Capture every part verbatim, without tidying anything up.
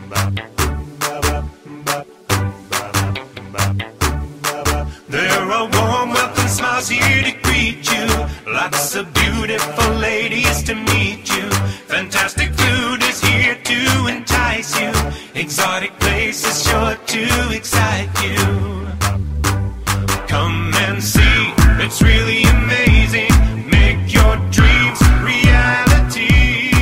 There are warm welcome smiles here to greet you. Lots of beautiful ladies to meet you. Fantastic food is here to entice you. Exotic places sure to excite you. Come and see, it's really amazing. Make your dreams reality.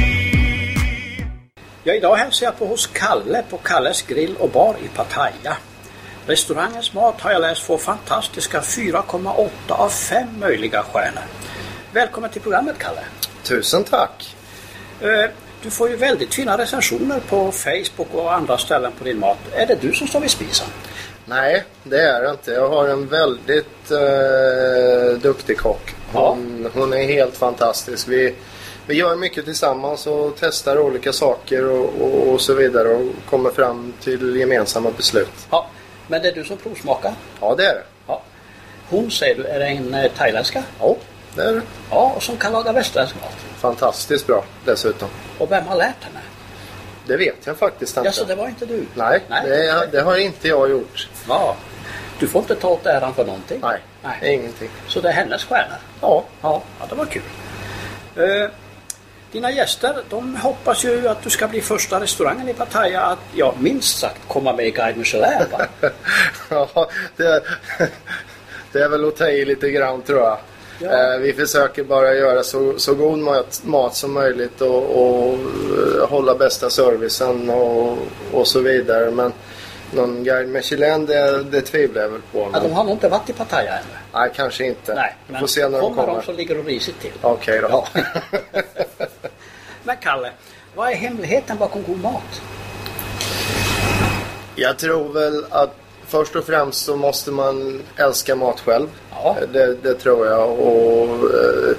Ja, idag hälsar jag på hos Kalle på Kalles grill och bar i Pattaya. Restaurangens mat har jag läst få fantastiska fyra komma åtta av fem möjliga stjärnor. Välkommen till programmet, Kalle. Tusen tack. Du får ju väldigt fina recensioner på Facebook och andra ställen på din mat. Är det du som står vid spisen? Nej, det är det inte. Jag har en väldigt uh, duktig kock. Hon, ja. hon är helt fantastisk. Vi, vi gör mycket tillsammans och testar olika saker och, och, och så vidare och kommer fram till gemensamma beslut. Ja, men det är du som provsmakar? Ja, det är det. Ja. Hon, säger du, är det en eh, thailändska? Ja, det är det. Ja, och som kan laga västerländsk mat. Fantastiskt bra dessutom. Och vem har lärt henne? Det vet jag faktiskt inte. Ja, så det var inte du? Nej, Nej. Det, det har inte jag gjort. Ja. Du får inte ta åt äran för någonting? Nej, Nej. ingenting. Så det är hennes stjärnor? Ja. Ja, ja, det var kul. Uh, dina gäster, de hoppas ju att du ska bli första restaurangen i Pattaya att, ja, minst sagt komma med i Guide Michelin, va? Ja, det, det är väl att ta i lite grann, tror jag. Ja. Eh, vi försöker bara göra så, så god mat, mat som möjligt och, och uh, hålla bästa servicen och, och så vidare. Men någon Guide Michelin, det, det tvivlar jag väl på. Ja, de har nog inte varit i Pattaya ännu. Nej, kanske inte. Nej, men får se när kommer de kommer. de så ligger de risigt till. Okej då. Ja. Men Kalle, vad är hemligheten bakom god mat? Jag tror väl att först och främst så måste man älska mat själv. Ja. Det, det tror jag. Och eh,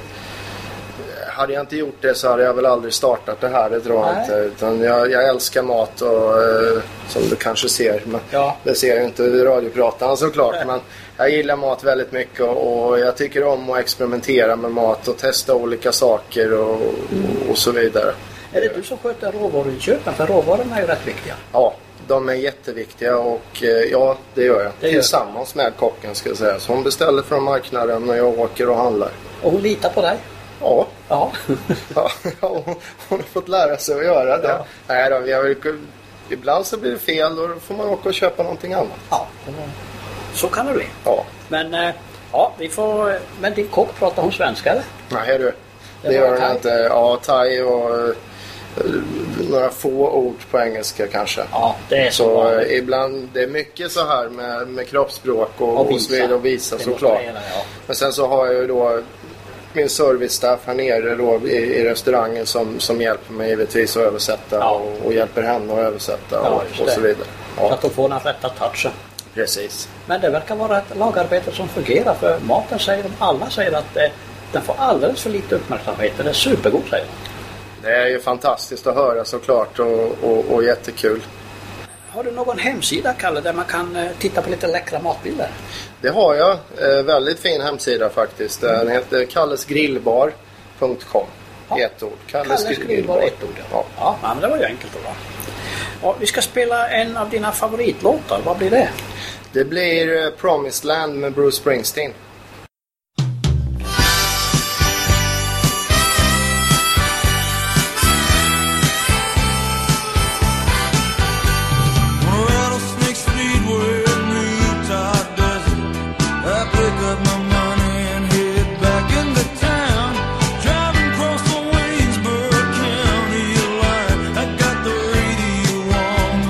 hade jag inte gjort det så hade jag väl aldrig startat det här. Det tror jag inte. Utan jag, jag älskar mat och eh, som du kanske ser. Men ja. Det ser jag inte i radiopratan såklart. Nej. Men jag gillar mat väldigt mycket och jag tycker om att experimentera med mat och testa olika saker och, mm. och så vidare. Är det du som sköter råvaruinköpen? För råvarorna är ju rätt viktiga. Ja, de är jätteviktiga och ja, det gör jag. Det gör Tillsammans med kocken, ska jag säga. Så hon beställer från marknaden när jag åker och handlar. Och hon litar på dig? Ja. Ja. Ja, hon, hon har fått lära sig att göra det. Ja. Nej då, vi har, ibland så blir det fel och då får man åka och köpa någonting annat. Ja, så kan det bli. Ja. Men, ja, vi får... Men din kock, pratar hon svenska eller? Nej du, det, det gör hon inte. Ja, thai och några få ord på engelska kanske. Ja, det är så. Så eh, ibland, det är mycket så här med, med kroppsspråk och, och, och så vidare och visa såklart. Ja. Men sen så har jag ju då min servicestaff här nere då i, i restaurangen som, som hjälper mig givetvis att översätta ja. och, och hjälper henne att översätta ja, och, och så vidare. Ja. Så att de får den rätta touchen. Precis. Men det verkar vara ett lagarbete som fungerar, för maten säger de, alla säger att eh, den får alldeles för lite uppmärksamhet. Den är supergod, säger de. Det är ju fantastiskt att höra såklart och, och, och jättekul. Har du någon hemsida, Kalle, där man kan eh, titta på lite läckra matbilder? Det har jag. Eh, väldigt fin hemsida faktiskt. Den mm. heter kallesgrillbar punkt com. Ja. Ett ord. Kalles grillbar, ett ord. Ja. Ja. Ja, men det var ju enkelt att vara. Ja, vi ska spela en av dina favoritlåtar. Vad blir det? Det blir uh, Promised Land med Bruce Springsteen.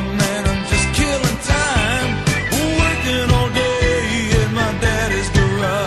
Working all day in my daddy's garage.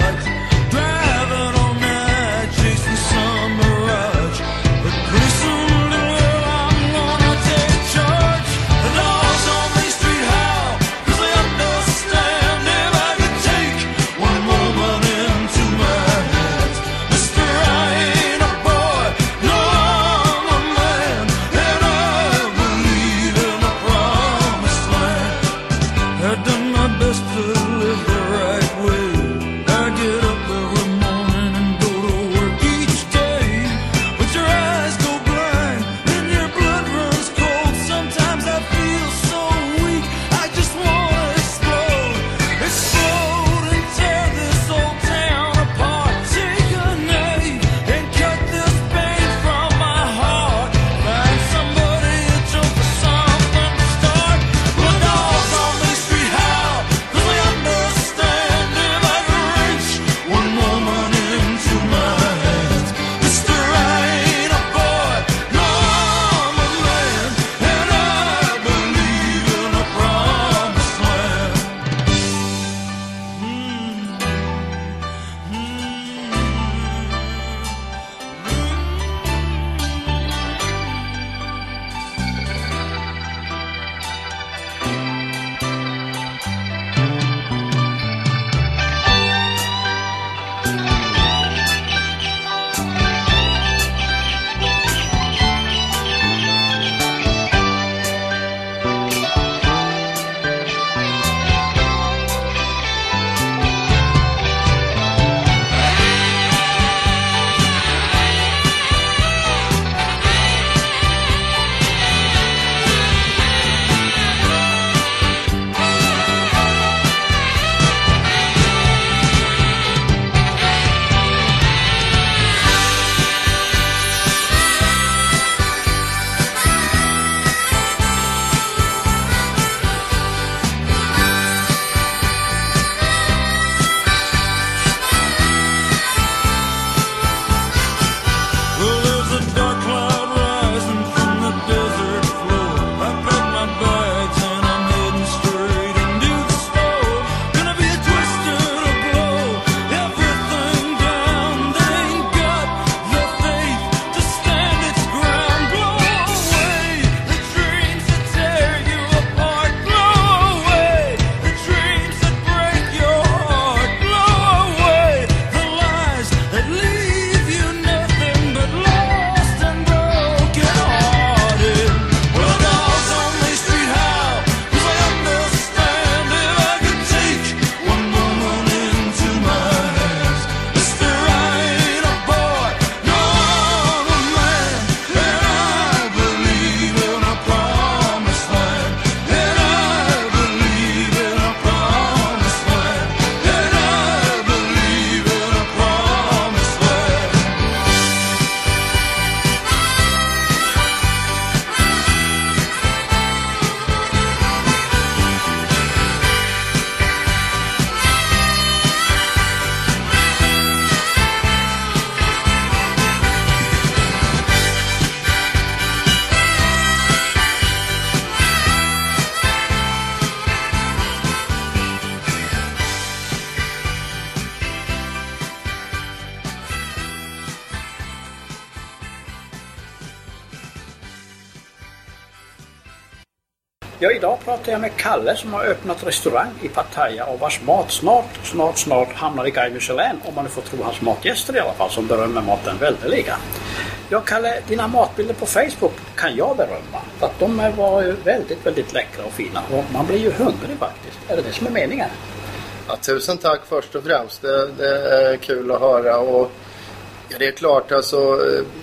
Ja, idag pratar jag med Kalle som har öppnat restaurang i Pattaya och vars mat snart, snart, snart hamnar i Guide Michelin, om man nu får tro hans matgäster i alla fall, som berömmer maten väldeliga. Ja, Kalle, dina matbilder på Facebook kan jag berömma. För att de var ju väldigt, väldigt läckra och fina. Och man blir ju hungrig faktiskt. Är det det som är meningen? Ja, tusen tack först och främst. Det, det är kul att höra. Och ja, det är klart, alltså...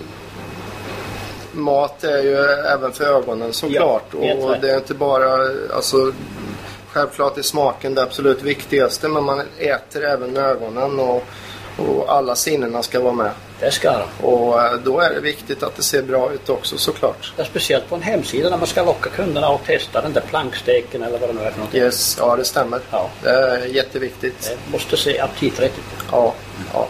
Mat är ju även för ögonen såklart. Ja, och det är inte bara... Alltså, självklart är smaken det absolut viktigaste. Men man äter även med ögonen och... Och alla sinnena ska vara med. Det ska de. Och då är det viktigt att det ser bra ut också, såklart. Det är speciellt på en hemsida när man ska locka kunderna och testa den där planksteken eller vad det nu är för någonting. Yes, ja, det stämmer. Ja. Det är jätteviktigt. Det måste se aptiträttigt ut. Ja, ja.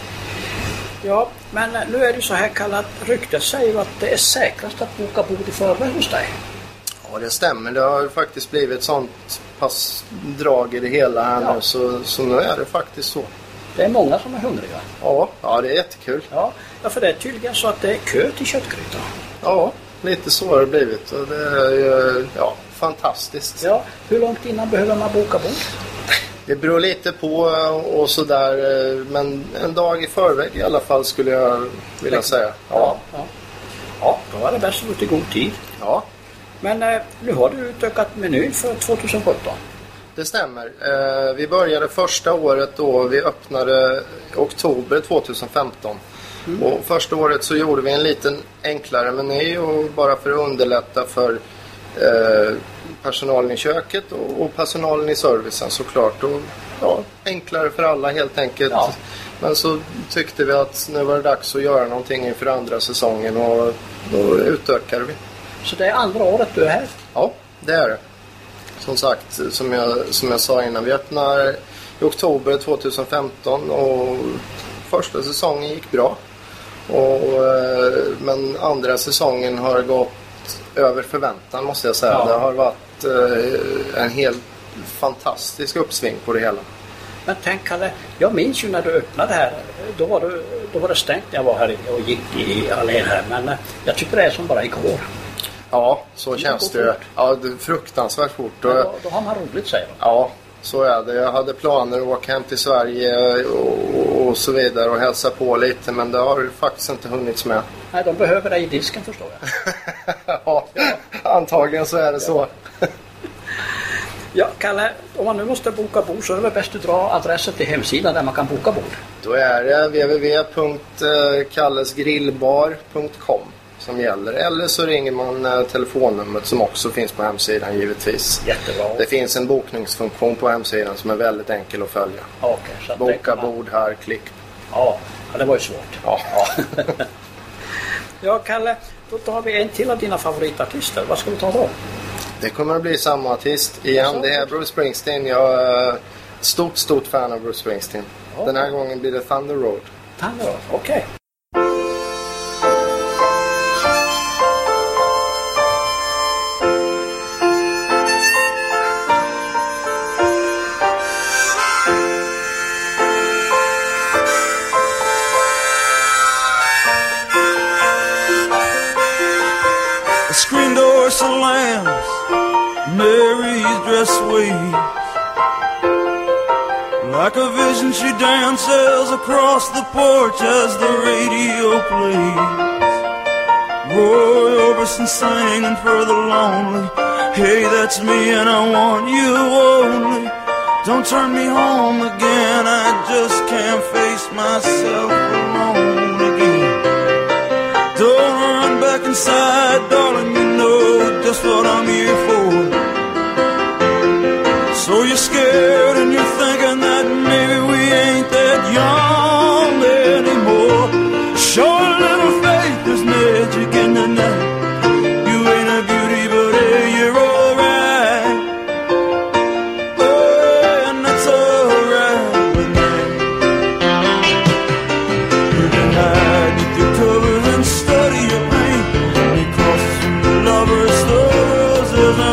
Ja, men nu är det så här kallat. Ryktet säger att det är säkrast att boka bord i förväg hos dig. Ja, det stämmer. Det har faktiskt blivit sånt pass drag i det hela här ja. nu. Så, så nu är det faktiskt så. Det är många som är hungriga. Ja, ja, det är jättekul. Ja, för det är tydligen så att det är kö till köttgrytan. Ja, lite så har det blivit. Och det är ju, ja, fantastiskt. Ja, hur långt innan behöver man boka bord? Det beror lite på och sådär. Men en dag i förväg i alla fall skulle jag vilja säga. Ja, ja. Ja, då är det bäst att gå till god tid. Ja. Men eh, nu har du utökat menyn för tjugohundrasjutton. Det stämmer. Eh, vi började första året då vi öppnade oktober tjugohundrafemton. Mm. Och första året så gjorde vi en liten enklare meny och bara för att underlätta för eh, personalen i köket och, och personalen i servicen såklart. Och, ja, enklare för alla helt enkelt. Ja. Men så tyckte vi att nu var det dags att göra någonting inför andra säsongen och då utökade vi. Så det är andra året du är här? Ja, det är det. Som sagt, som jag, som jag sa innan, vi öppnar i oktober tjugohundrafemton och första säsongen gick bra. Och, men andra säsongen har gått över förväntan måste jag säga. Ja. Det har varit en helt fantastisk uppsving på det hela. Men tänk Kalle, jag minns ju när du öppnade här, då var det, då var det stängt när jag var här och gick i allén här. Men jag tycker det är som bara igår. Ja, så känns det. Ja, det är fruktansvärt fort. Då, då har man roligt, säger de. Ja, så är det. Jag hade planer att åka hem till Sverige och, och så vidare och hälsa på lite, men det har faktiskt inte hunnits med. Nej, de behöver dig i disken, förstår jag. ja, ja, antagligen så är det ja. så. Ja, Kalle, om man nu måste boka bord så är det väl bäst att dra adressen till hemsidan där man kan boka bord. Då är det w w w punkt kallesgrillbar punkt com som gäller. Eller så ringer man telefonnumret som också finns på hemsidan givetvis. Jättebra. Det finns en bokningsfunktion på hemsidan som är väldigt enkel att följa. Okay, så Boka man... bord här, klick. Ja, det var ju svårt. Ja. Ja. Ja, Kalle, då tar vi en till av dina favoritartister. Vad ska vi ta då? Det kommer att bli samma artist igen. Det är Bruce Springsteen. Jag är stort, stort fan av Bruce Springsteen. Okay. Den här gången blir det Thunder Road. Thunder Road, okej. Okay. Screen door slams, Mary's dress waves. Like a vision she dances across the porch as the radio plays. Roy Orbison singing for the lonely. Hey, that's me and I want you only. Don't turn me home again, I just can't face myself alone again. Don't run back inside, darling, you know just what I'm here for. So you're scared and you're thinking that maybe we ain't that young anymore. Show a little faith, there's magic in the night. You ain't a beauty, but hey, you're alright. Oh, and that's alright with me. You can hide with your covers and study your pain, because lovers, lovers, there's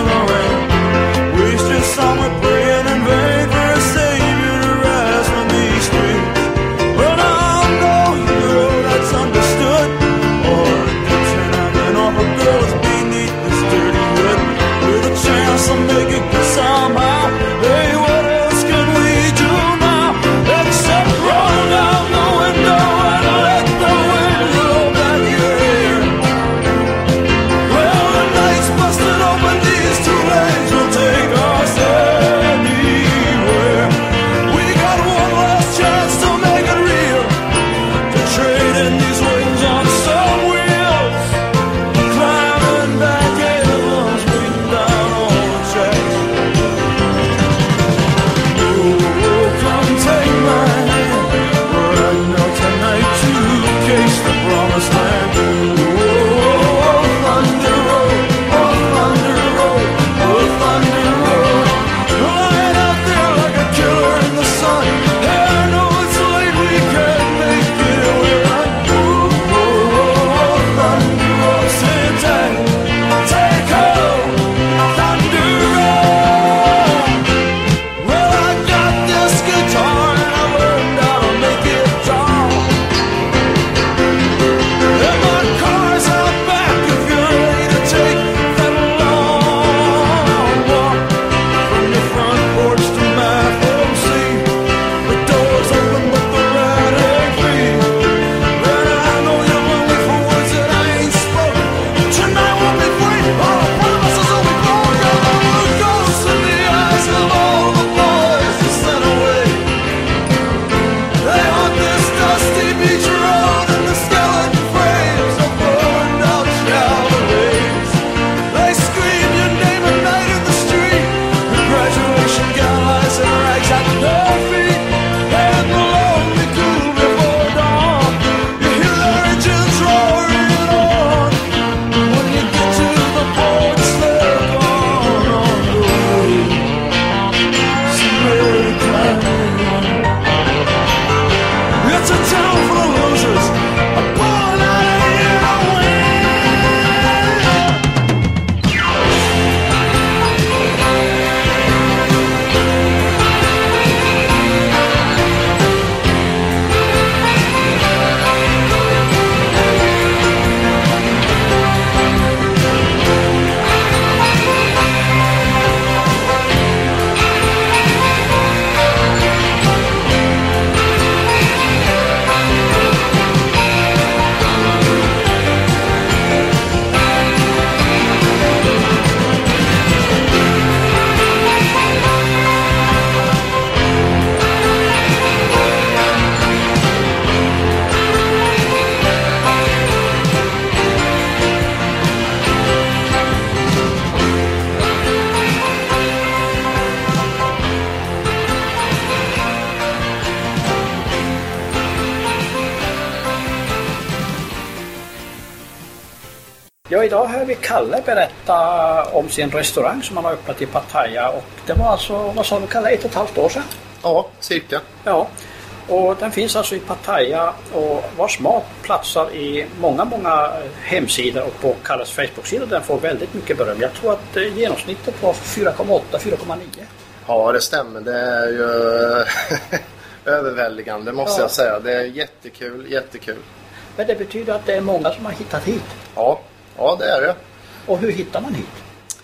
idag hör vi Kalle berätta om sin restaurang som han har öppnat i Pattaya. Och det var alltså, vad sa du Kalle, ett och ett halvt år sedan? Ja, cirka. Ja, och den finns alltså i Pattaya och vars mat platsar i många, många hemsidor och på Kalles Facebook-sida. Den får väldigt mycket beröm. Jag tror att eh, genomsnittet var fyra komma åtta fyra komma nio. Ja, det stämmer. Det är ju överväldigande måste Ja. jag säga. Det är jättekul, jättekul. Men det betyder att det är många som har hittat hit. Ja, ja det är det. Och hur hittar man hit?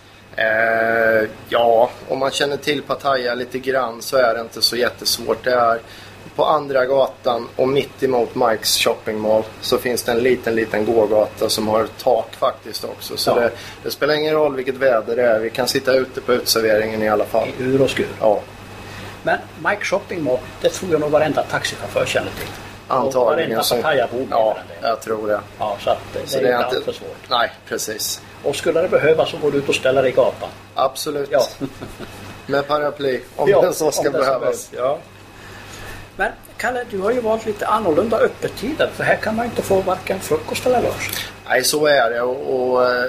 Eh, ja, om man känner till Pattaya lite grann så är det inte så jättesvårt. Det är på andra gatan och mitt emot Mikes shopping mall så finns det en liten, liten gågata som har tak faktiskt också. Så Ja. det, det spelar ingen roll vilket väder det är. Vi kan sitta ute på utserveringen i alla fall. I ur och skur. Ja, Men Mike Shopping Mall, det tror jag nog varenda taxichaufför känner till. antagligen. Och varenda så- Pattaya-bo. Ja, jag tror det. Ja, så att det, Så är inte allt för svårt. Nej, precis. Och skulle det behövas så går du ut och ställer dig i gatan. Absolut. Ja. Med paraply, om Ja, det så ska om det så behövas. behövs, ja. Men Kalle, du har ju valt lite annorlunda öppettider. För här kan man inte få varken frukost eller lunch. Nej, så är det. Och, och, eh,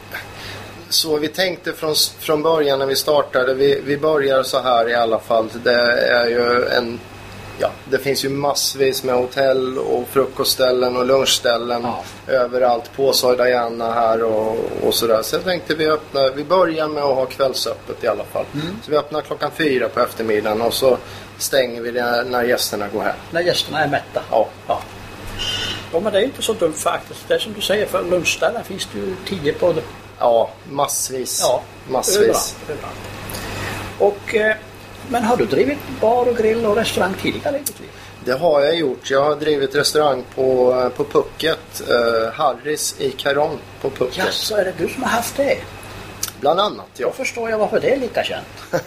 så vi tänkte från, från början när vi startade. Vi, vi börjar så här i alla fall. Det är ju en... Ja, det finns ju massvis med hotell och frukostställen och lunchställen Ja. överallt på Soy Diana här och, och sådär. Så jag tänkte vi öppnar, vi börjar med att ha kvällsöppet i alla fall. Så vi öppnar klockan fyra på eftermiddagen och så stänger vi det när gästerna går hem. När gästerna är mätta. Ja. Ja. Ja, men det är inte så dumt faktiskt. Det är som du säger, för lunchställen finns det ju tio på det. Ja, massvis. Ja, massvis. Överallt, överallt. Och, eh, men har du drivit bar och grill och restaurang tidigare i ditt liv? Det har jag gjort. Jag har drivit restaurang på, på Phuket. Eh, Harris i Caron på Phuket. Ja, så är det du som har haft det. Bland annat, ja. Då förstår jag varför det är lika känt.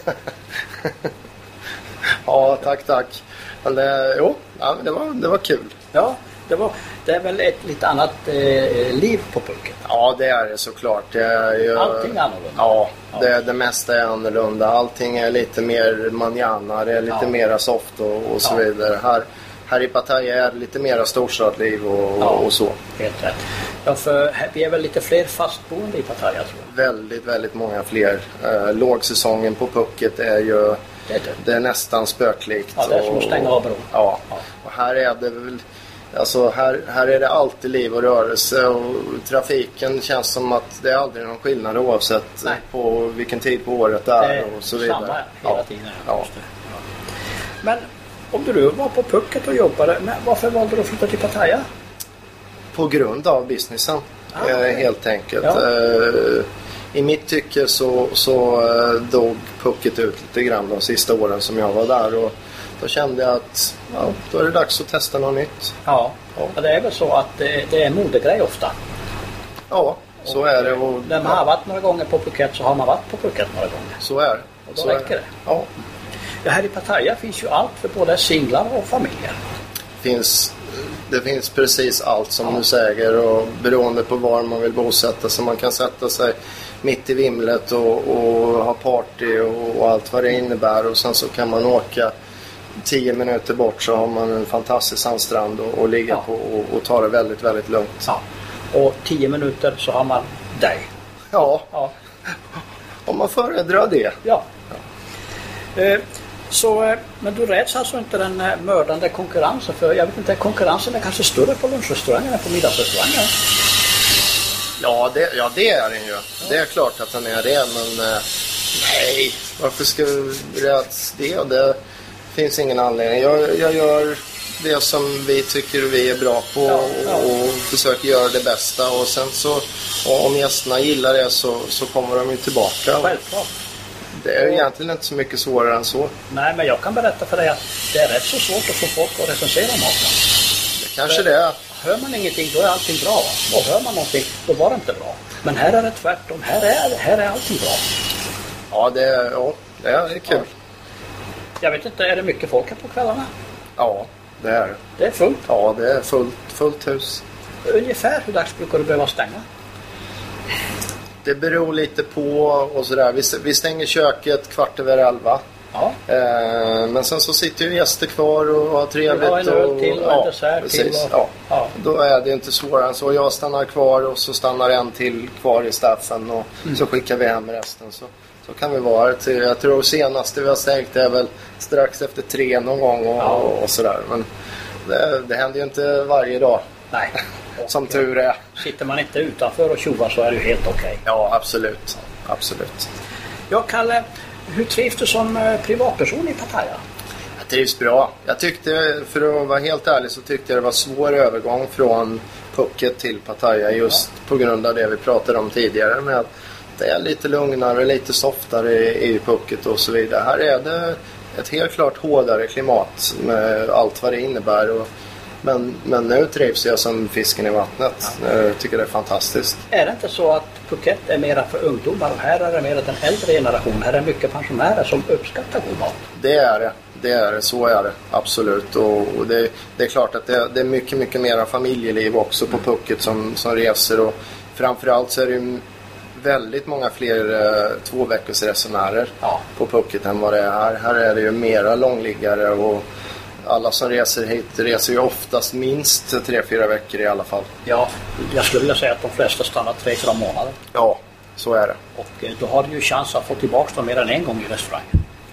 Ja, tack, tack. Men det, jo, ja, det, var, det var kul. Ja, det, var, det är väl ett lite annat eh, liv på Phuket. Ja, det är det såklart. Det är ju, Allting är annorlunda. Ja, det, det mesta är annorlunda. Allting är lite mer manjana. Det är lite Ja. mera soft och, och så Ja. vidare. Här, här i Pattaya är det lite mera storstadsliv och, Ja. och så. Helt rätt. Ja, för här- vi är väl lite fler fastboende i Pattaya, tror jag. Väldigt, väldigt många fler. Eh, lågsäsongen på Phuket är ju Det är det. det är nästan spöklikt. Ja, det är som att stänga av bron. Ja. Ja. Och här är det väl, alltså här, här är det alltid liv och rörelse och trafiken känns som att det är aldrig någon skillnad oavsett Nej. på vilken tid på året det är, Det är och så vidare. samma hela Ja. tiden. Ja. Just det. Ja. Men om du var på Phuket och jobbade, men varför valde du att flytta till Pattaya? På grund av businessen, Ah, eh, okej. helt enkelt. Ja. Eh, I mitt tycke så, så eh, dog Phuket ut lite grann de sista åren som jag var där. Och då kände jag att ja, då är det dags att testa något nytt. Ja, ja det är väl så att det, det är en modegrej ofta. Ja, så är det. Och, När man har varit några gånger på Phuket så har man varit på Phuket några gånger. Så är det. Och då Så räcker är det. Ja. Ja, här i Pattaya finns ju allt för både singlar och familjer. Finns, det finns precis allt som Ja. du säger och beroende på var man vill bosätta sig. Man kan sätta sig mitt i vimlet och, och ha party och, och allt vad det innebär. Och sen så kan man åka tio minuter bort så har man en fantastisk sandstrand och, och ligga Ja. på och, och ta det väldigt, väldigt lugnt. Ja. Och tio minuter så har man dig. Ja, Ja. om man föredrar det. Ja. Eh, så, eh, men du räds alltså inte den eh, mördande konkurrensen? För jag vet inte, konkurrensen är kanske större på lunchrestauranger än på middagsrestauranger. Ja det, ja, det är den ju. Det är klart att den är det, men eh, nej, varför ska vi räds det? Det finns ingen anledning. Jag, jag gör det som vi tycker vi är bra på Ja, ja. Och, och försöker göra det bästa. Och sen så, och om gästerna gillar det så, så kommer de ju tillbaka. Självklart. Det är ju egentligen inte så mycket svårare än så. Nej, men jag kan berätta för dig att det är rätt så svårt att få folk att recensera maten. Det kanske det är. Hör man ingenting, då är allting bra. Va? Och hör man någonting, då var det inte bra. Men här är det tvärtom. Här är, här är allting bra. Ja, det är, ja, det är kul. Jag vet inte, är det mycket folk här på kvällarna? Ja, det är det. Det är fullt. Ja, det är fullt, fullt hus. Ungefär hur dags brukar du behöva stänga? Det beror lite på och sådär. Vi, vi stänger köket kvart över elva. Ja. Eh, men sen så sitter ju gäster kvar och har trevligt. Ja, en öl till och en ja, dessert till. Och, ja. Ja. Då är det inte svårare än så. Jag stannar kvar och så stannar en till kvar i staffen och mm. så skickar vi hem resten. Så, så kan vi vara här till, jag tror senaste vi har stängt är väl strax efter tre någon gång och, ja. och, och sådär. Men det, det händer ju inte varje dag. Nej. Som tur är. Sitter man inte utanför och tjovar så är det ju helt okej. Okay. Ja, absolut. Absolut. Ja, Kalle, hur trivs du som privatperson i Pattaya? Jag trivs bra. Jag tyckte, för att vara helt ärlig, så tyckte jag det var svår övergång från Phuket till Pattaya just ja. på grund av det vi pratade om tidigare med att det är lite lugnare, lite softare i, i Phuket och så vidare. Här är det ett helt klart hårdare klimat med allt vad det innebär och Men, men nu trivs jag som fisken i vattnet. Ja. Jag tycker det är fantastiskt. Är det inte så att Phuket är mera för ungdomar och här är det mera den äldre generationen? Här är mycket pensionärer som uppskattar god mat. Det är det. Det är det. Så är det. Absolut. Och, och det, det är klart att det, det är mycket, mycket mera familjeliv också på Phuket som, som reser. Och framförallt så är det ju väldigt många fler eh, två veckors resenärer ja. på Phuket än vad det är här. Här är det ju mera långliggare och alla som reser hit reser ju oftast minst tre, fyra veckor i alla fall. Ja, jag skulle vilja säga att de flesta stannar tre, fyra månader. Ja, så är det. Och då har du ju chans att få tillbaka dem mer än en gång i restaurangen.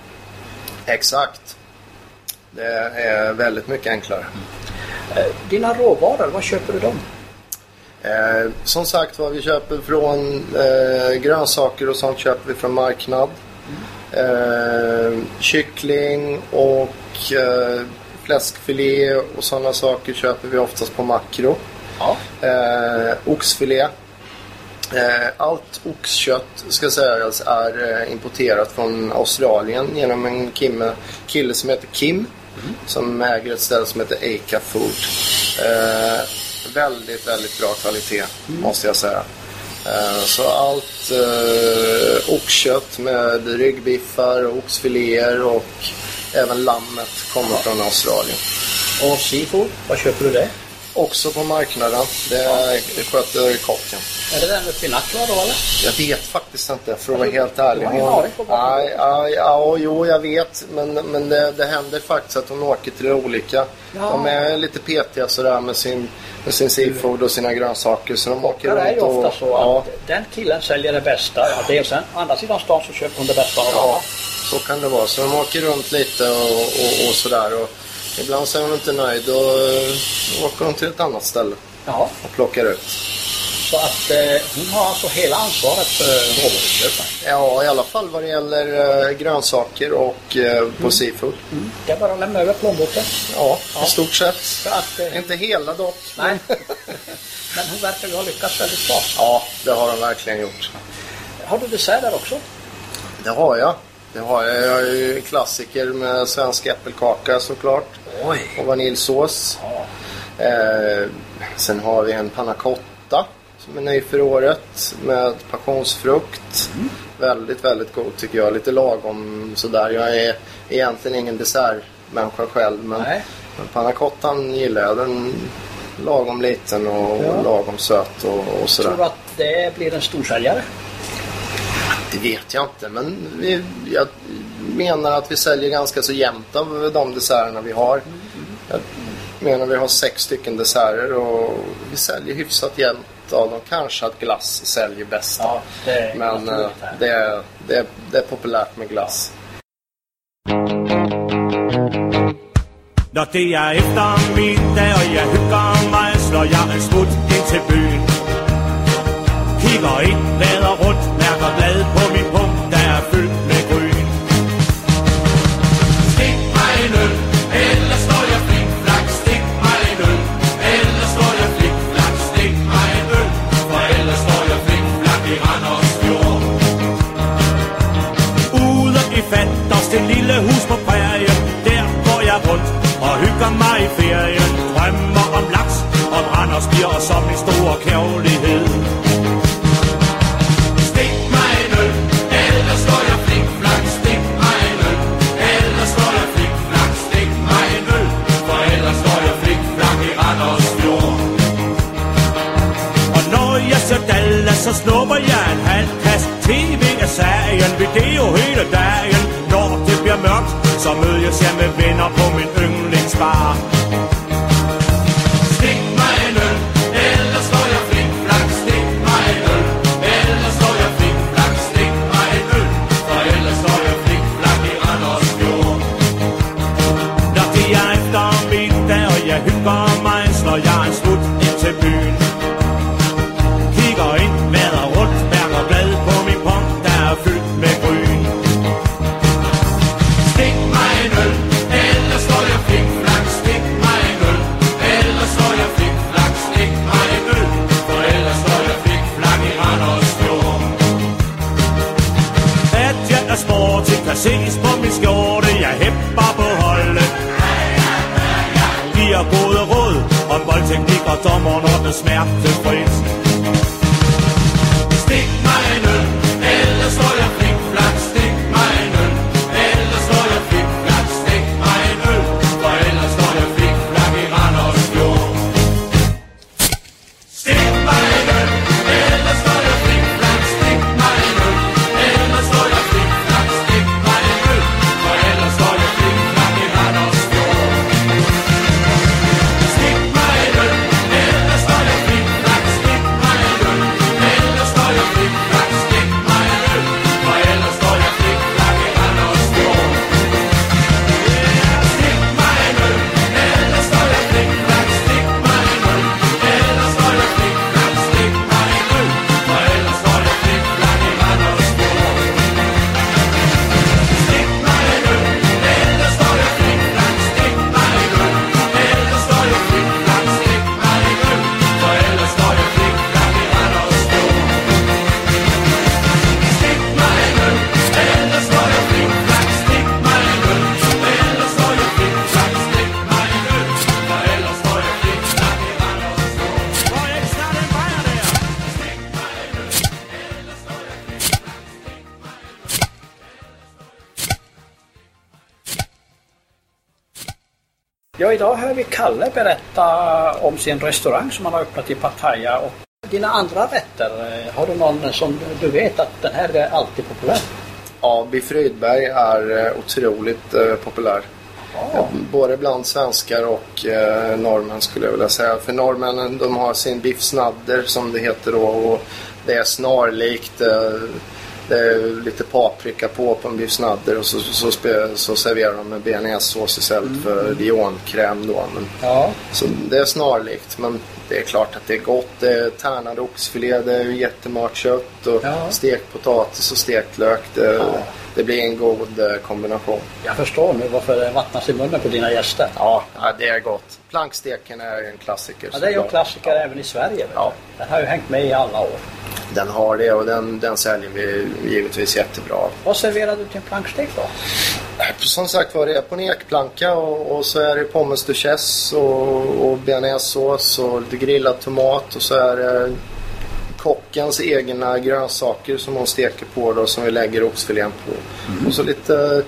Exakt. Det är väldigt mycket enklare. Mm. Dina råvaror, vad köper du dem? Eh, som sagt, vad vi köper från eh, grönsaker och sånt köper vi från marknad. Mm. Eh, kyckling och eh, fläskfilé och sådana saker köper vi oftast på makro. Ja. Eh, oxfilé. Eh, allt oxkött ska sägas är eh, importerat från Australien genom en kim, kille som heter Kim mm. som äger ett ställe som heter Eka Food. Eh, väldigt, väldigt bra kvalitet mm. måste jag säga. Eh, så allt eh, oxkött med ryggbiffar och oxfiléer och även lammet kommer från Australien. Och seafood, vad köper du det? Också på marknaden. Det ja. sköter kocken. Är det den med pinacchio då eller? Jag vet faktiskt inte, för att vara helt ärlig. Du har ingen aj, aj, aj, jo, jag vet. Men, men det, det händer faktiskt att hon åker till olika. Ja. De är lite petiga sådär med sin, med sin seafood och sina grönsaker. Så de åker det är ju ofta och, så ja. att den killen säljer det bästa. Ja, det är sen andra sidan stan så köper hon det bästa av ja, alla. Så kan det vara. Så de åker runt lite och, och, och sådär. Och ibland så är hon inte nöjd och uh, åker hon till ett annat ställe ja. och plockar ut. Så att eh, hon har alltså hela ansvaret för råvaruköpen? Ja, i alla fall vad det gäller uh, grönsaker och uh, på mm. seafood. Mm. Det är bara att lämna över plånboken? Ja, ja, i stort sett. Att, uh, inte hela dock. Nej. Men hon verkar ju ha lyckats väldigt bra. Ja, det har hon verkligen gjort. Har du desserter också? Det har jag. Det har jag. Jag är ju en klassiker med svensk äppelkaka såklart. Oj. Och vaniljsås. Ja. Eh, sen har vi en panna cotta som är ny för året med passionsfrukt. Mm. Väldigt, väldigt god tycker jag. Lite lagom sådär. Jag är egentligen ingen dessertmänniska själv. Men, men panna cottan gillar jag. Den lagom liten och ja. lagom söt och, och sådär. Tror du att det blir en storsäljare? Det vet jag inte, men vi, jag menar att vi säljer ganska så jämnt av de desserterna vi har. Jag menar vi har sex stycken desserter och vi säljer hyfsat jämnt av dem. Kanske att glass säljer bäst. Ja, det men det är, det, är, det är populärt med glass. Når det er eftermiddag, og jeg hygger mig, slår jeg en smut ind til byen. Kigger ind, vader rundt, mærker glad på min punkt, der er fyldt med gryn. Stik mig en øl, ellers står jeg flik-flak. Stik mig en øl, ellers står jeg flik-flak. Stik mig en øl, for ellers står jeg flik-flak i Randers Fjord. Ude i Fanders, det lille hus på prærien, der går jeg rundt og hygger mig i ferien. Drømmer om laks, om Randers bliver som en stor kærlighed. Stik mig en øl, ellers står jeg flik-flak. Stik mig en øl, ellers står jeg flik-flak. Stik mig en øl, for ellers står jeg flik-flak i Randers Fjord. Og når jeg ser Dallas, så snupper jeg en halv kasse T V af sagen. Video hele dagen, når det bliver mørkt jag ser med vänner på min yndlingsbar. Stick mig en öl, eller slår jag flickflack. Stick mig en öl, eller slår jag flickflack. Stick mig en öl, för eller slår jag flickflack i Randers fjord. När det är eftermiddag och jag hygger mig, slår jag en slut ind til byen. Kigger ind, vader rundt, mærker blad på min pung, der er fyldt med gryn. Stik mig en øl, eller slår jeg flickflack. Stik mig en øl, eller slår jeg flickflack. Stik mig en øl, for ellers slår jeg flickflack i Randers fjord. At jeg er sportig, kan ses på min skjorte, jeg hæpper på holdet. Giver gode råd om voldteknik og dommeren og den smertefrit. Stik mig en øl, eller slår jeg flickflack. Stik mig en øl, eller slår jeg flickflack. Stik mig en øl, for ellers slår jeg flickflack i Randers fjord. Stik mig en øl, eller slår jeg flickflack. Stik mig en øl, eller slår jeg flickflack. Stik mig en øl, for ellers slår jeg flickflack i Randers fjord. Stik mig en øl, eller slår jeg flickflack. Stik mig en øl, eller slår jeg flickflack. Stik mig en øl, for ellers slår jeg flickflack i Randers fjord. Stik mig en øl, eller slår jeg flickflack. Stik mig en øl, eller slår jeg flickflack. Stik mig en øl, for ellers slår jeg flickflack i Randers fjord. Stik mig en øl, eller slår jeg flickflack. Stik mig en øl, eller slår jeg flickflack. Stik mig en øl, for ellers slår jeg flickflack i Randers fjord. Stik mig en øl, eller slår jeg flickflack. Stik mig en øl, eller slår jeg flickflack. Stik mig en øl, for ellers slår jeg flickflack i Randers fjord. Hvor jeg ikke snart en bajer der. Stik mig en øl, eller slår jeg flickflack. Stik mig en øl. Ja, idag hör vi Kalle berätta om sin restaurang som han har öppnat i Pattaya. Och dina andra rätter, eh, har du någon som du vet att den här är alltid populär? Ja, Biff Rydberg är eh, otroligt eh, populär. Ja. Både bland svenskar och eh, norrmän skulle jag vilja säga. För norrmännen, de har sin biffsnadder som det heter då. Och det är snarlikt. Eh, det är lite paprika på på en biffsnadder. Och så, så, så, så serverar de med bearnaisesås istället för dijonkräm då. Men, Ja. så det är snarlikt. Men det är klart att det är gott. Det är tärnad oxfilé. Det är jättemört kött. Och Ja. stekt potatis och stekt lök. Det, det blir en god eh, kombination. Jag förstår nu varför det vattnas i munnen på dina gäster. Ja, ja, det är gott. Planksteken är en klassiker. Ja, det är ju en såklart. klassiker även i Sverige. Vet Ja. du. Den har ju hängt med i alla år. Den har det och den, den säljer vi givetvis jättebra. Vad serverar du till en plankstek då? Som sagt var, det är på en ekplanka och, och så är det pommes duchesse och, och bearnaisesås och lite grillad tomat och så är det kockens egna grönsaker som hon steker på då, som vi lägger oxfilén på. Mm. Och så lite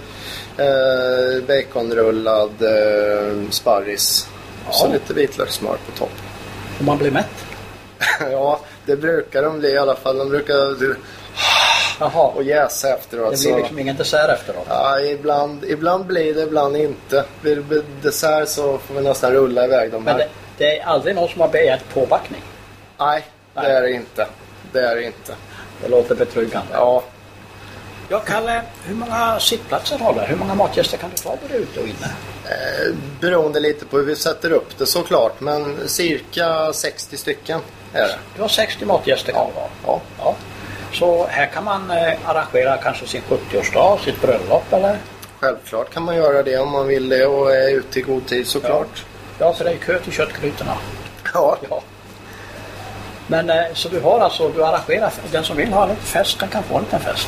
eh, baconrullad eh, sparris. Och så Ja. lite vitlökssmör på topp. Om man blir mätt? Ja, det brukar de bli i alla fall. De brukar Jaha, och jäsa efteråt. det blir så. liksom ingen dessert efteråt. Ja, ibland, ibland blir det, ibland inte. Blir det dessert så får vi nästan rulla iväg de här. Men det, det är aldrig någon som har begärt påbackning. Nej, det Nej. är det inte. Det är det inte. Det låter betryggande. Ja, Ja, Kalle, hur många sittplatser har du? Hur många matgäster kan du ta både ute och inne? eh, beroende lite på hur vi sätter upp det såklart. Men cirka sextio stycken är det. Du har sextio matgäster kan Ja, du ha. ja. Ja. Så här kan man eh, arrangera kanske sin sjuttioårsdag, sitt bröllop eller? Självklart kan man göra det om man vill det och är ute i god tid såklart. Ja, för det är kö till köttgrytorna. Ja, Ja. Men eh, så du har alltså, du arrangerar, den som vill ha en liten fest, den kan få en liten fest.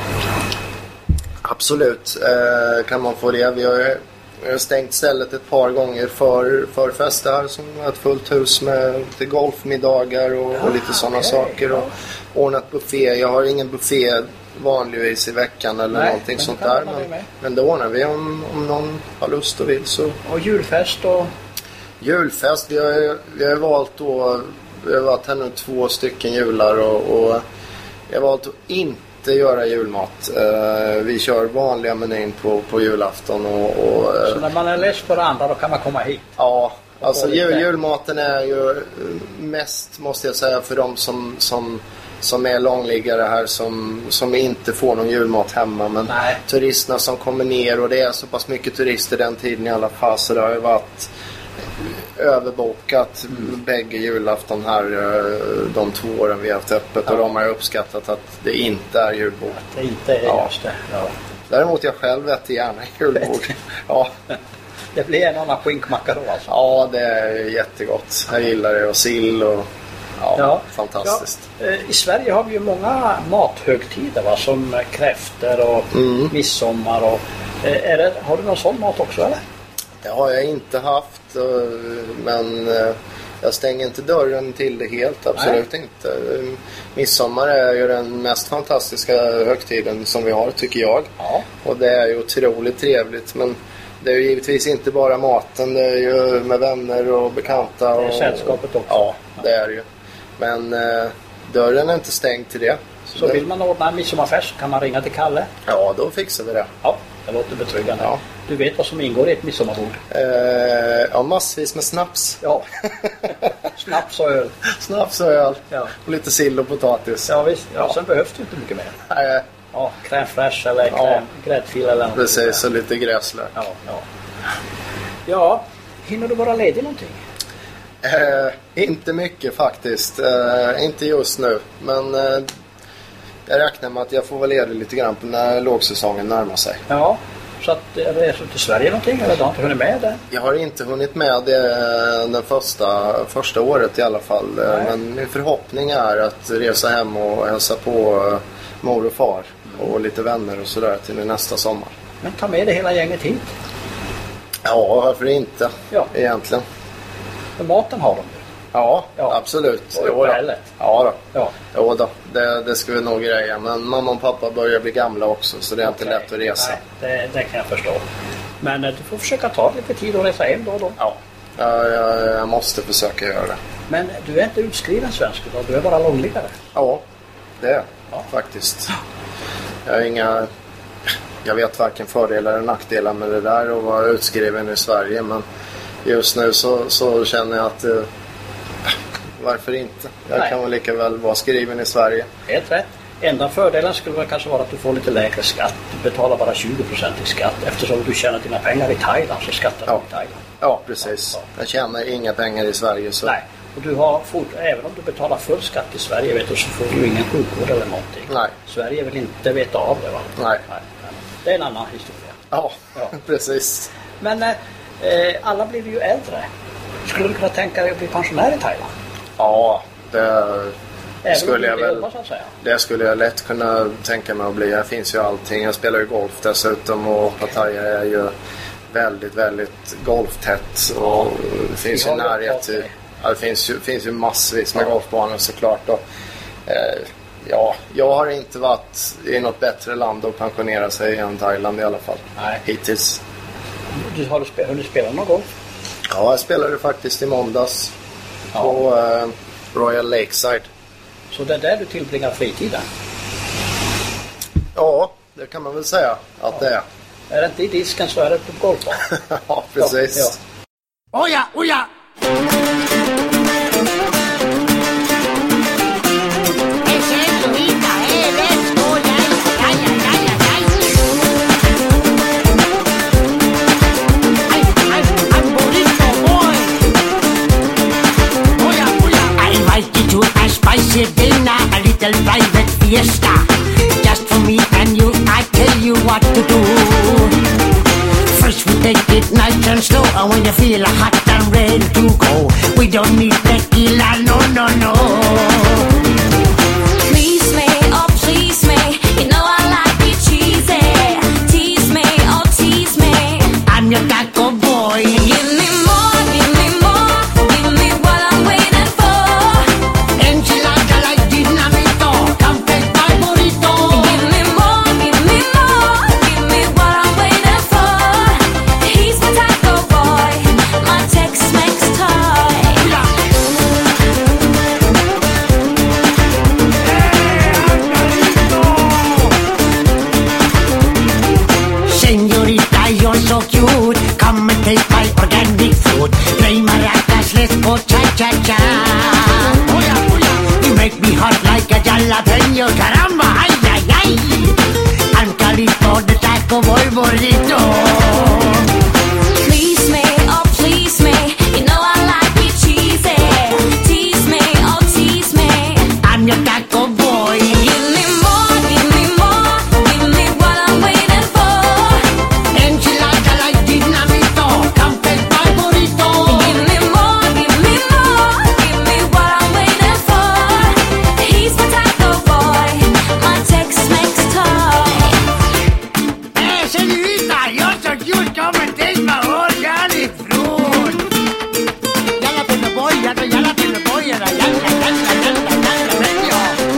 absolut eh, kan man få det. Vi har ju vi har stängt stället ett par gånger för, för fester som ett fullt hus med lite golfmiddagar och, och lite sådana okej, saker. Och ordnat buffé. Jag har ingen buffé vanligtvis i veckan eller Nej, någonting men sånt det kan där. man Men, med. men det ordnar vi om, om någon har lust och vill. Så. Och julfest och... Julfest, vi har, vi har valt då, vi har varit här nu två stycken jular och, och vi har valt att inte inte göra julmat. Uh, vi kör vanliga menyn på, på julafton. Och, och, uh, så när man är less på det andra, då kan man komma hit? Ja, alltså jul, julmaten är ju mest, måste jag säga, för de som, som, som är långliggare här som, som inte får någon julmat hemma. Men Nej. turisterna som kommer ner, och det är så pass mycket turister den tiden i alla fall, så det har ju varit överbokat mm. bägge julafton här de två åren vi har haft öppet, ja. Och de har uppskattat att det inte är julbord. Det inte är ja. just det. Ja. Däremot jag själv äter gärna julbord. Ja. Det blir en annan skinkmacka då alltså? Ja, det är jättegott. Jag gillar det, och sill och ja, ja. fantastiskt. Ja. I Sverige har vi ju många mathögtider, va? Som kräftor och mm. midsommar och, är det, har du någon sån mat också eller? Det har jag inte haft, men jag stänger inte dörren till det helt, absolut Nej. inte. Midsommar är ju den mest fantastiska högtiden som vi har, tycker jag. Ja. Och det är ju otroligt trevligt, men det är ju givetvis inte bara maten, det är ju med vänner och bekanta. Det är och, sällskapet också. Ja, det är det ju. Men eh, dörren är inte stängd till det. Så, Så det... vill man ordna en midsommarfest kan man ringa till Kalle? Ja, då fixar vi det. Ja, det låter betryggande. Ja. Du vet vad som ingår i ett midsommarbord? Eh, ja, massvis med snaps. Ja, snaps och öl. Snaps och öl. Ja. Och lite sill och potatis. Ja, visst. Ja, ja. Sen behövs det inte mycket mer. Nej. Ja, crème fraîche eller ja. crème, gräddfil eller något. Precis, och lite gräslök. Ja, ja. Ja, hinner du vara ledig någonting? Eh, inte mycket faktiskt. Eh, inte just nu. Men eh, jag räknar med att jag får vara ledig lite grann när lågsäsongen närmar sig. Ja, så att reser till Sverige någonting eller du har inte hunnit med det? Jag har inte hunnit med det den första, första året i alla fall. Nej. Men min förhoppning är att resa hem och hälsa på mor och far och lite vänner och sådär till nästa sommar. Men ta med det hela gänget hit. Ja, varför inte ja. egentligen. Men maten har de ju. Ja, ja, absolut. Och uppehället. Ja då. Ja. Jo då. Det, det skulle nog greja. Men mamma och pappa börjar bli gamla också, så det är okay. inte lätt att resa. Nej, det, det kan jag förstå. Men du får försöka ta lite tid och resa hem då och då. Ja, jag, jag, jag måste försöka göra det. Men du är inte utskriven svensk då? Du är bara långliggare? Ja, det är ja. faktiskt. Jag har inga... Jag vet varken fördelar eller nackdelar med det där att vara utskriven i Sverige, men just nu så, så känner jag att eh, varför inte? Jag Nej. kan väl lika väl vara skriven i Sverige. Helt rätt. Enda fördelen skulle väl kanske vara att du får lite lägre skatt. Du betalar bara tjugo procent i skatt. Eftersom du tjänar dina pengar i Thailand så skattar ja. du i Thailand. Ja, precis. Ja, ja. Jag tjänar inga pengar i Sverige. Så. Nej. Och du har fort, även om du betalar full skatt i Sverige vet du, så får du ingen sjukvård eller någonting. Nej. Sverige vill inte veta av det, va? Nej. Nej. Det är en annan historia. Ja, ja. precis. Men eh, alla blir ju äldre. Skulle du kunna tänka dig att bli pensionär i Thailand? Ja, det även skulle jag väl. Jobba, så att säga. Det skulle jag lätt kunna tänka mig att bli. Här finns ju allting. Jag spelar ju golf dessutom och Pattaya är ju väldigt, väldigt golftätt. Och det finns ju närhet till... Ja, det finns ju, finns ju massvis med ja. golfbanor såklart. Och, eh, ja, jag har inte varit i något bättre land att pensionera sig än Thailand i alla fall. Nej. Hittills. Du, har, du spel, har du spelat någon golf? Ja, jag spelade faktiskt i måndags ja. på eh, Royal Lakeside. Så det är där du tillbringar fritiden? Ja, det kan man väl säga att ja. det är. Är det inte i disken så är det på golfbanan. Ja, precis. Ja. Oh ja, oh ja! Spicy dinner, a little private fiesta. Just for me and you, I tell you what to do. First we take it nice and slow, and when you feel hot and ready to go, we don't need tequila, no, no, no. Please me, oh please me, you know I like it cheesy. Tease me, oh tease me, I'm your taco boy. Give me more, give me more, give me what I'm waiting for. Enchilada like dinamito, come take my burrito. Give me more, give me more, give me what I'm waiting for. He's my taco boy, my Tex-Mex toy. yo, caramba, ay, ay, ay. I'm Calito, the taco boy burrito. Please me, oh please me, you know I like it cheesy. Tease me, oh tease me. I'm your taco boy. Give me more, give me more, give me what I'm waiting for. Enchilada like dinamito, campes by burrito. Give me more, give me more, give me what I'm waiting for. He's my taco boy, my Tex-Mex toy. Eh, señorita, you're so cute, come and taste my organic fruit. Yalla te me voy, yalla, yalla te me voy, yalla, yalla, yalla, yalla, yalla, medio.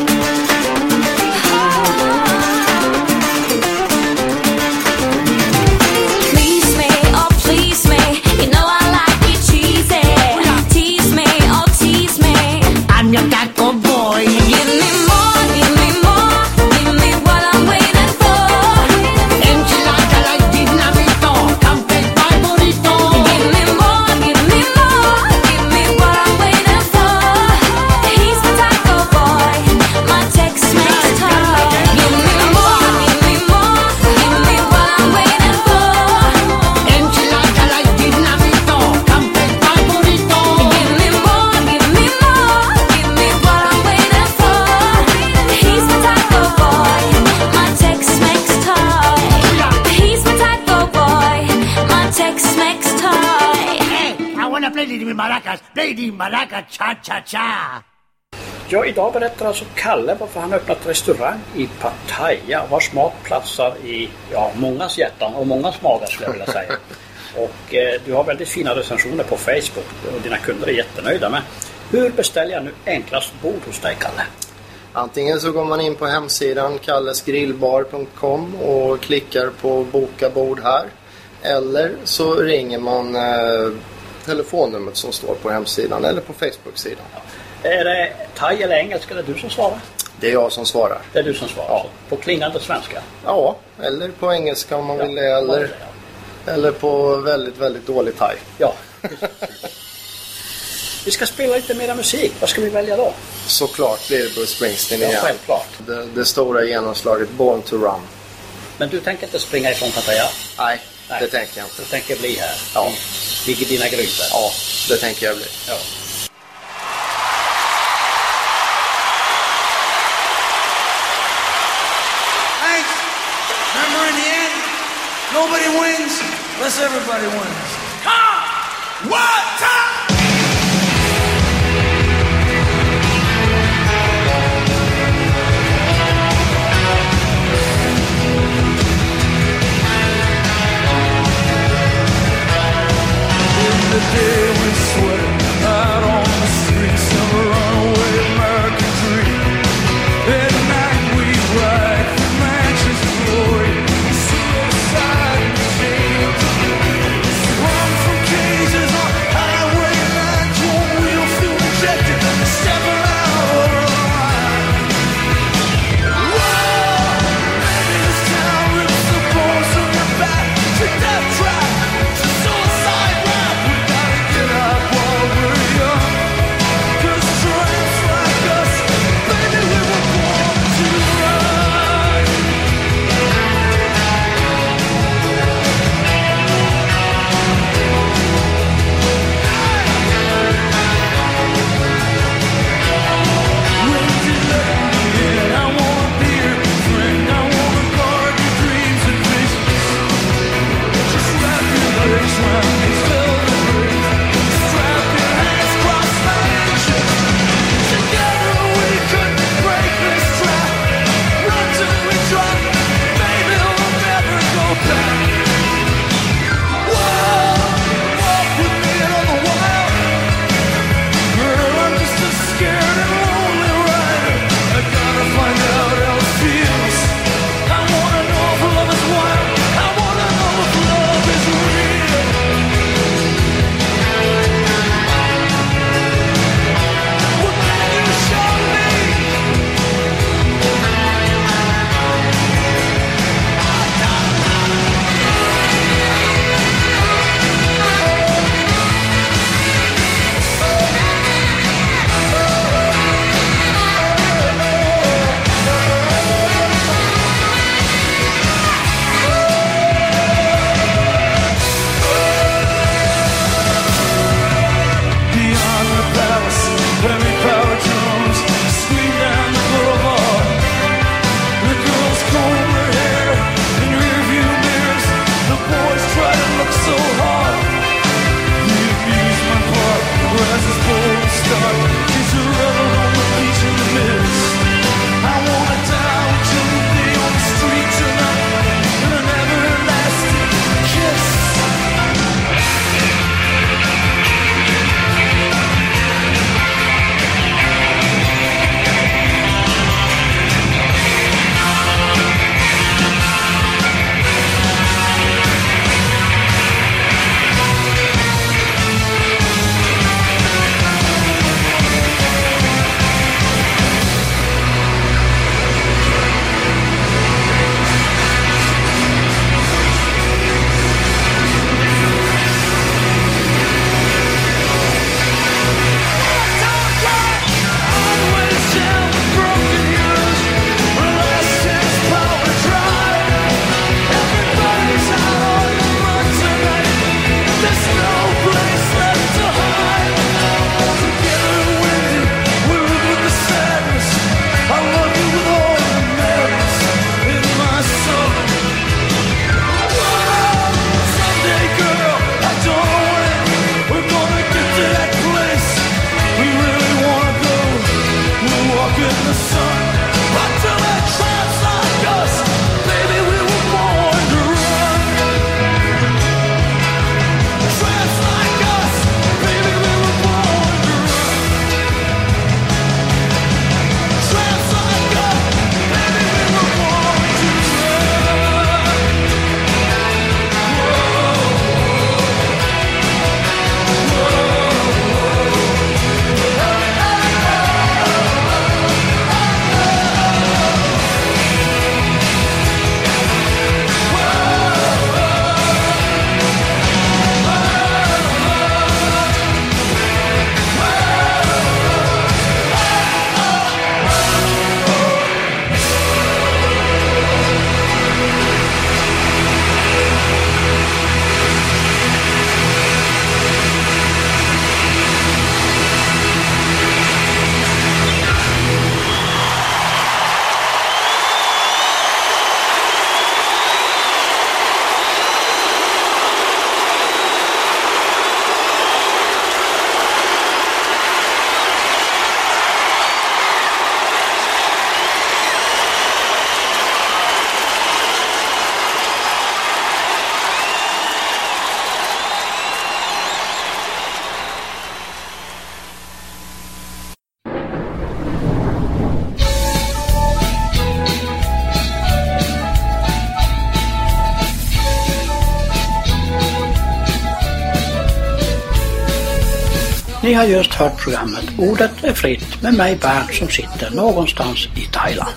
Please me, oh please me, you know I like it cheesy. Tease me, oh tease me. I'm your taco boy. Give me more, give me more, give me what I'm waiting for. Enchilada like dinamito, campes by burrito. Give me more, give me more, give me what I'm waiting for. He's my taco boy, my Tex-Mex toy. Give me more, give me more, give me what I'm waiting for. Enchilada like dinamito, campes by burrito. Give me more, give me more, give me what I'm waiting for. He's my taco boy, my Tex-Mex toy. He's my taco boy, my Tex-Mex toy. Hey, I wanna play the maracas, play the maracas cha-cha-cha. Ja, idag berättar alltså Kalle varför han öppnat restaurang i Pattaya, vars mat platsar i ja, mångas hjärtan och mångas magar skulle jag vilja säga. Och eh, du har väldigt fina recensioner på Facebook och dina kunder är jättenöjda med. Hur beställer jag nu enklast bord hos dig, Kalle? Antingen så går man in på hemsidan kallesgrillbar punkt com och klickar på boka bord här. Eller så ringer man eh, telefonnumret som står på hemsidan eller på Facebook-sidan. Är det thai eller engelska, eller du som svarar? Det är jag som svarar. Det är du som svarar, ja. På klingande svenska. Ja, eller på engelska om man vill det, Ja, eller, eller på väldigt, väldigt dålig thai. Ja. Vi ska spela lite mer musik. Vad ska vi välja då? Såklart blir det Bruce Springsteen Ja, igen. självklart. Det, det stora genomslaget Born to Run. Men du tänker inte springa ifrån Pattaya? Nej, Nej. det tänker jag inte. Du tänker bli här? Ja. Ligger dina grytor? Ja, det tänker jag bli. Ja. Thanks. Remember in the end, nobody wins unless everybody wins. Come! One time! The day we sweat out on the streets of a runaway American dream. At night we ride for matches of glory, suicide machines. Run from cages on highway Ni har just hört programmet Ordet är fritt med mig Bernt som sitter någonstans i Thailand.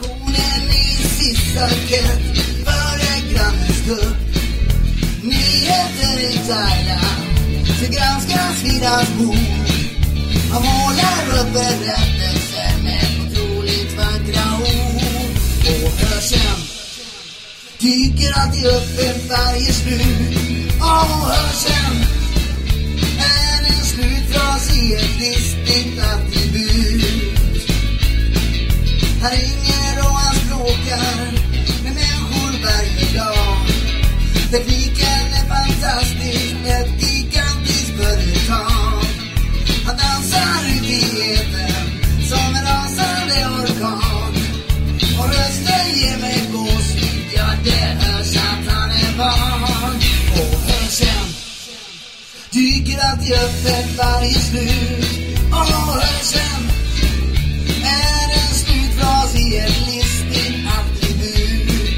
Nyheter i Thailand, så granskas vid hans bord. Han målar upp berättelser med otroligt vackra ord. Och hörseln dyker alltid upp en varje slut. Och hörseln är en slutfras i ett listigt attribut. Han ringer och han språkar med människor varje dag. Tekniken är fantastisk, ett gigantiskt företag. Han dansar ut i eten som en rasande orkan. Och rösten ger mig gåshud, ja det hörs att han är van. Och hörseln dyker alltid upp ett varje slut. Och hörseln är en slutfras i ett listigt attribut.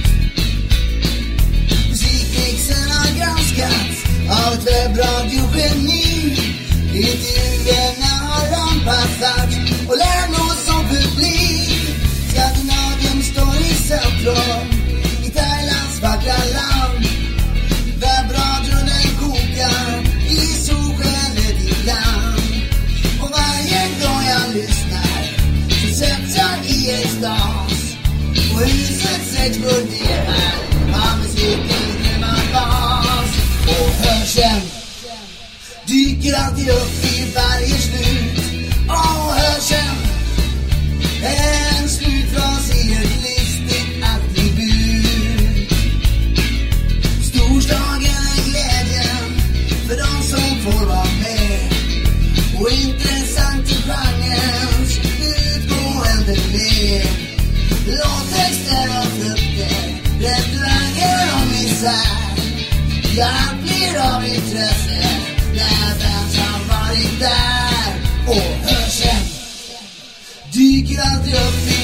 Musikmixen har granskats av ett webbradiogeni. Intervjuerna har anpassats och lämnat som publik. Skandinavien står i centrum i Thailands vackra land. Webbradion den kokar i solskenet ibland. Och varje gång jag lyssnar så sätts jag i extas. Och huset exploderar av musikens grymma bas. Och hörseln dyker alltid upp i varje slut. Och hörseln är en slutfras i ett listigt attribut. Storslagen är glädjen för de som får vara med. Och intressant i genrens utgående led. Låttexter och frukter, restauranger och misär. Ja, allt blir av intresse när vem som varit där. Och hörseln dyker alltid upp i